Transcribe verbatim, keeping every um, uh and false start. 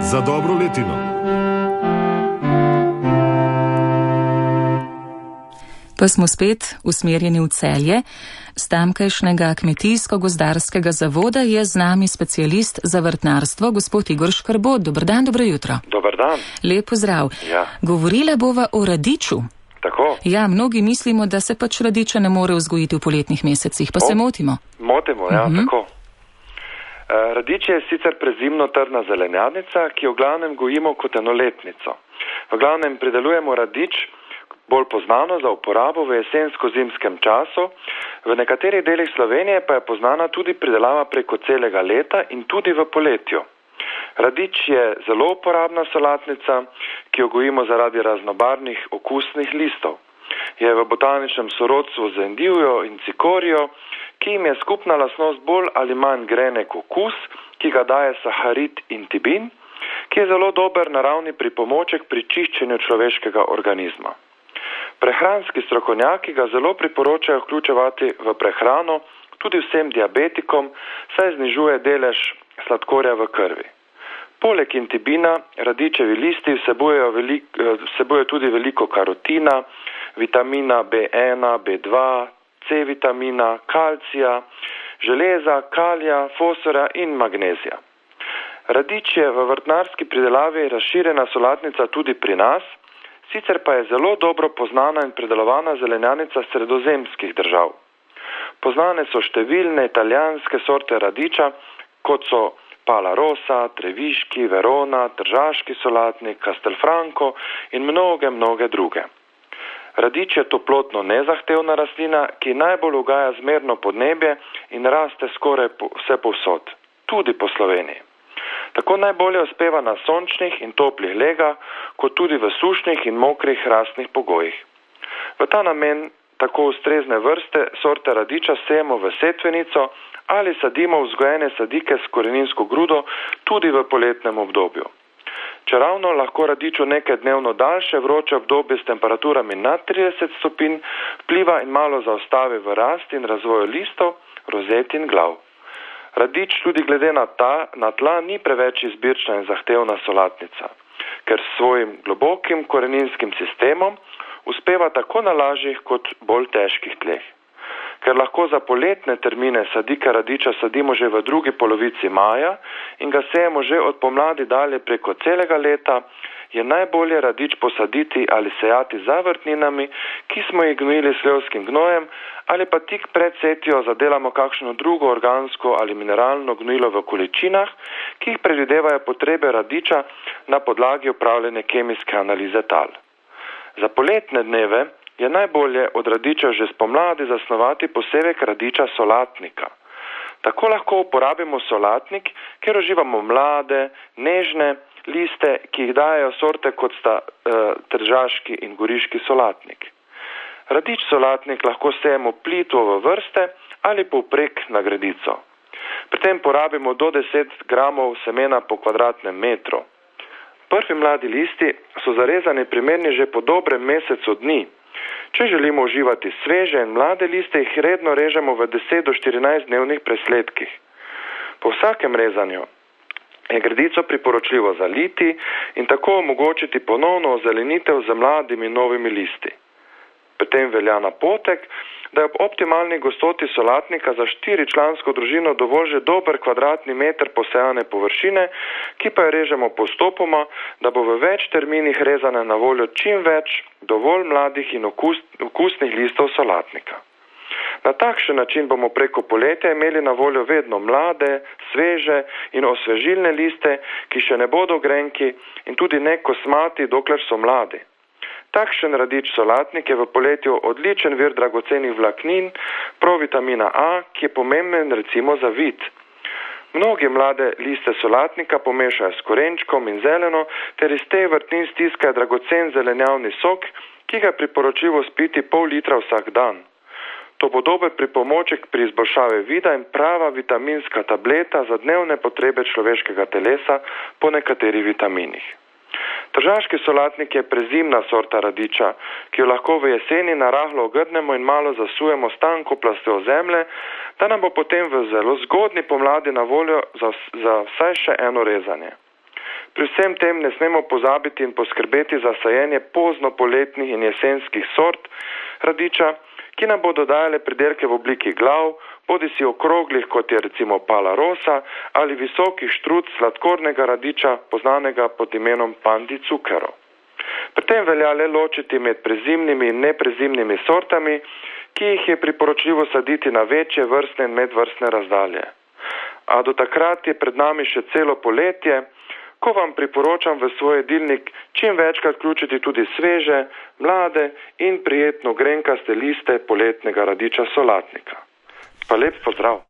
za dobro letino. Pa smo spet usmerjeni v Celje. Z tamkajšnjega kmetijsko-gozdarskega zavoda je z nami specialist za vrtnarstvo, gospod Igor Škrbot. Dober dan, dobro jutro. Dober dan. Lep pozdrav. Ja. Govorila bova o radiču. Tako. Ja, mnogi mislimo, da se pač radiča ne more vzgojiti v poletnih mesecih, pa o, se motimo. Motimo, ja, uh-huh. tako. E, radič je sicer prezimno trdna zelenjadnica, ki jo v glavnem gojimo kot enoletnico. V glavnem pridelujemo radič, bolj poznano za uporabo v jesensko-zimskem času, v nekaterih delih Slovenije pa je poznana tudi pridelava preko celega leta in tudi v poletju. Radič je zelo uporabna solatnica, ki jo gojimo zaradi raznobarvnih okusnih listov. Je v botaničnem sorodstvu z endivjo in cikorijo, ki jim je skupna lastnost bolj ali manj grenek okus, ki ga daje saharid in tibin, ki je zelo dober naravni pripomoček pri čiščenju človeškega organizma. Prehranski strokovnjaki ga zelo priporočajo vključevati v prehrano tudi vsem diabetikom, saj znižuje delež sladkorja v krvi. Poleg intibina radičevi listi vsebujejo, velik, vsebujejo tudi veliko karotina, vitamina B ena, B dva, C vitamina, kalcija, železa, kalija, fosforja in magnezija. Radič je v vrtnarski pridelavi razširjena solatnica tudi pri nas, sicer pa je zelo dobro poznana in predelovana zelenjanica sredozemskih držav. Poznane so številne italijanske sorte radiča, kot so Pala Rosa, Treviški, Verona, Tržaški solatnik, Castelfranco in mnoge, mnoge druge. Radič je toplotno nezahtevna rastlina, ki najbolj ugaja zmerno podnebje in raste skoraj vse povsod, tudi po Sloveniji. Tako najbolje uspeva na sončnih in toplih legah, kot tudi v sušnih in mokrih rastnih pogojih. V ta namen tako ustrezne vrste sorte radiča sejemo v setvenico ali sadimo vzgojene sadike s koreninsko grudo tudi v poletnem obdobju. Čeravno lahko radiču nekaj dnevno daljše vroče obdobje s temperaturami nad trideset stopinj vpliva in malo zaostavi v rast in razvoju listov, rozet in glav. Radič tudi glede na, ta, na tla ni preveč izbirčna in zahtevna solatnica, ker s svojim globokim koreninskim sistemom uspeva tako na lažjih kot bolj težkih tleh. Ker lahko za poletne termine sadike radiča sadimo že v drugi polovici maja in ga sejemo že od pomladi dalje preko celega leta, je najbolje radič posaditi ali sejati za vrtninami, ki smo jih gnojili s hlevskim gnojem, ali pa tik pred setjo zadelamo kakšno drugo organsko ali mineralno gnojilo v količinah, ki jih predvidevajo potrebe radiča na podlagi opravljene kemijske analize tal. Za poletne dneve je najbolje od radiča že spomladi zasnovati posevek radiča solatnika. Tako lahko uporabimo solatnik, ker uživamo mlade, nežne liste, ki jih dajejo sorte kot sta e, tržaški in goriški solatnik. Radič solatnik lahko sejemo plitvo v vrste ali povprek na gredico. Pri tem porabimo do deset gramov semena po kvadratnem metru. Prvi mladi listi so zarezani primerni že po dobrem mesecu dni. Če želimo uživati sveže in mlade liste, jih redno režemo v deset do štirinajst dnevnih presledkih. Po vsakem rezanju je gredico priporočljivo zaliti in tako omogočiti ponovno ozelenitev z mladimi novimi listi. Pri tem velja napotek, da je ob optimalni gostoti solatnika za štiričlansko družino dovolj že dober kvadratni meter posejane površine, ki pa jo režemo postopoma, da bo v več terminih rezane na voljo čim več dovolj mladih in okus, okusnih listov solatnika. Na takšen način bomo preko poletja imeli na voljo vedno mlade, sveže in osvežilne liste, ki še ne bodo grenki in tudi ne kosmati, dokler so mladi. Takšen radič solatnik je v poletju odličen vir dragocenih vlaknin, provitamina A, ki je pomemben recimo za vid. Mnogi mlade liste solatnika pomešajo s korenčkom in zeleno, ter iz teh vrtnin stiskajo dragocen zelenjavni sok, ki ga je priporočljivo spiti pol litra vsak dan. To bo dober pripomoček pri izboljšavi vida in prava vitaminska tableta za dnevne potrebe človeškega telesa po nekaterih vitaminih. Tržaški solatnik je prezimna sorta radiča, ki jo lahko v jeseni narahlo ogrnemo in malo zasujemo s tanko plastjo zemlje, da nam bo potem v zelo zgodni pomladi na voljo za, za vsaj še eno rezanje. Pri vsem tem ne smemo pozabiti in poskrbeti za sajenje pozno poletnih in jesenskih sort radiča, ki nam bodo dajale pridelke v obliki glav, bodisi okroglih, kot je recimo pala rosa, ali visoki štruc sladkornega radiča, poznanega pod imenom pandi cukero. Pri tem velja le ločiti med prezimnimi in neprezimnimi sortami, ki jih je priporočljivo saditi na večje vrstne in medvrstne razdalje. A do takrat je pred nami še celo poletje, ko vam priporočam v svoj jedilnik čim večkrat vključiti tudi sveže, mlade in prijetno grenkaste liste poletnega radiča solatnika. Pa lep pozdrav!